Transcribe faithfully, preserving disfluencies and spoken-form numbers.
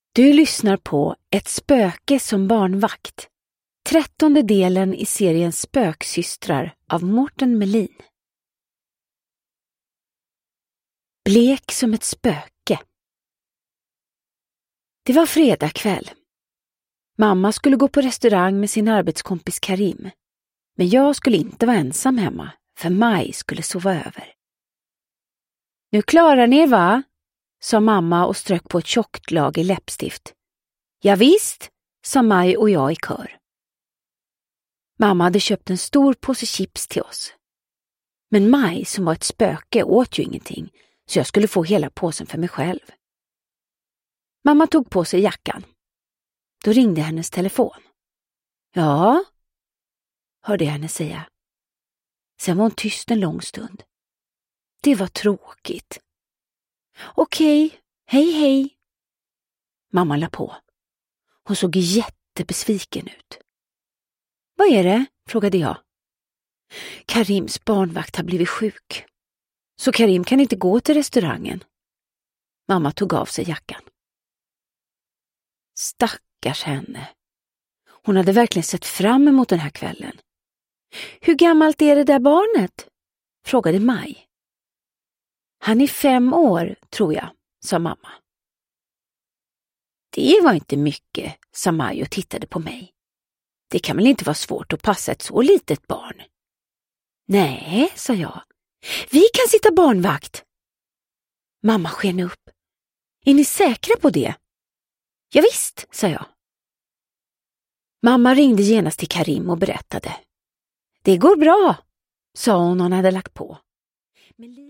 Du lyssnar på Ett spöke som barnvakt. Trettonde delen i serien Spöksystrar av Mårten Melin. Blek som ett spöke. Det var fredag kväll. Mamma skulle gå på restaurang med sin arbetskompis Karim. Men jag skulle inte vara ensam hemma, för Maj skulle sova över. Nu klarar ni er, va? Sa mamma och strök på ett tjockt lager läppstift. Ja visst, sa Maj och jag i kör. Mamma hade köpt en stor påse chips till oss. Men Maj, som var ett spöke, åt ju ingenting, så jag skulle få hela påsen för mig själv. Mamma tog på sig jackan. Då ringde hennes telefon. Ja, hörde jag henne säga. Sen var hon tyst en lång stund. Det var tråkigt. Okej, hej hej. Mamma la på. Hon såg jättebesviken ut. Vad är det? Frågade jag. Karims barnvakt har blivit sjuk. Så Karim kan inte gå till restaurangen. Mamma tog av sig jackan. Stackars henne. Hon hade verkligen sett fram emot den här kvällen. Hur gammalt är det där barnet? Frågade Maj. Han är fem år, tror jag, sa mamma. Det var inte mycket, sa Maj och tittade på mig. Det kan väl inte vara svårt att passa ett så litet barn? Nej, sa jag. Vi kan sitta barnvakt. Mamma sken upp. Är ni säkra på det? Ja visst, sa jag. Mamma ringde genast till Karim och berättade. Det går bra, sa hon och hon hade lagt på. Men